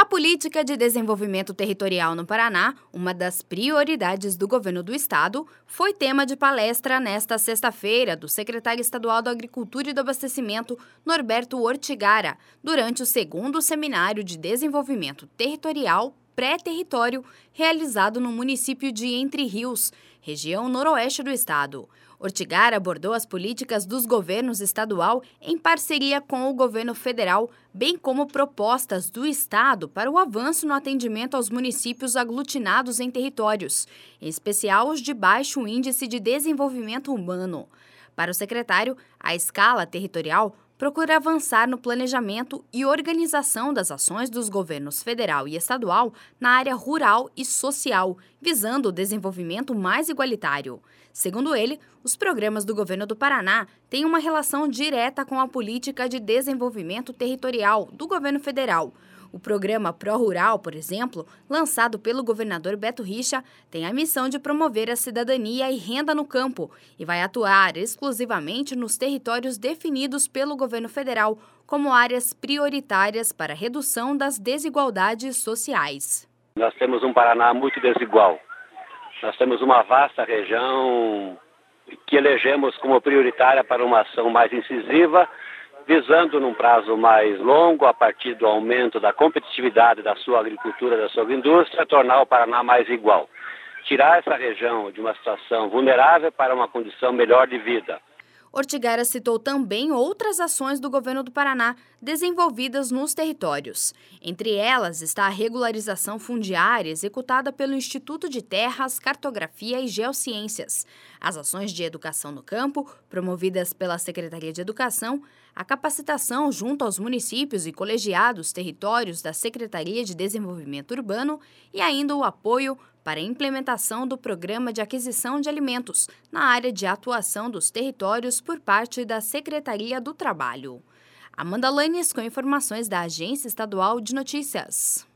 política de desenvolvimento territorial no Paraná, uma das prioridades do governo do estado, foi tema de palestra nesta sexta-feira do secretário estadual da Agricultura e do Abastecimento, Norberto Ortigara, durante o segundo seminário de desenvolvimento territorial pré-território realizado no município de Entre Rios, região noroeste do estado. Ortigara abordou as políticas dos governos estadual em parceria com o governo federal, bem como propostas do estado para o avanço no atendimento aos municípios aglutinados em territórios, em especial os de baixo índice de desenvolvimento humano. Para o secretário, a escala territorial procura avançar no planejamento e organização das ações dos governos federal e estadual na área rural e social, visando o desenvolvimento mais igualitário. Segundo ele, os programas do governo do Paraná têm uma relação direta com a política de desenvolvimento territorial do governo federal. O programa Pró-Rural, por exemplo, lançado pelo governador Beto Richa, tem a missão de promover a cidadania e renda no campo e vai atuar exclusivamente nos territórios definidos pelo governo federal como áreas prioritárias para a redução das desigualdades sociais. Nós temos um Paraná muito desigual. Nós temos uma vasta região que elegemos como prioritária para uma ação mais incisiva, visando num prazo mais longo, a partir do aumento da competitividade da sua agricultura, da sua indústria, tornar o Paraná mais igual. Tirar essa região de uma situação vulnerável para uma condição melhor de vida. Ortigara citou também outras ações do governo do Paraná desenvolvidas nos territórios. Entre elas está a regularização fundiária executada pelo Instituto de Terras, Cartografia e Geociências, as ações de educação no campo, promovidas pela Secretaria de Educação, a capacitação junto aos municípios e colegiados territórios da Secretaria de Desenvolvimento Urbano e ainda o apoio para a implementação do Programa de Aquisição de Alimentos na área de atuação dos territórios por parte da Secretaria do Trabalho. Amanda Lanes com informações da Agência Estadual de Notícias.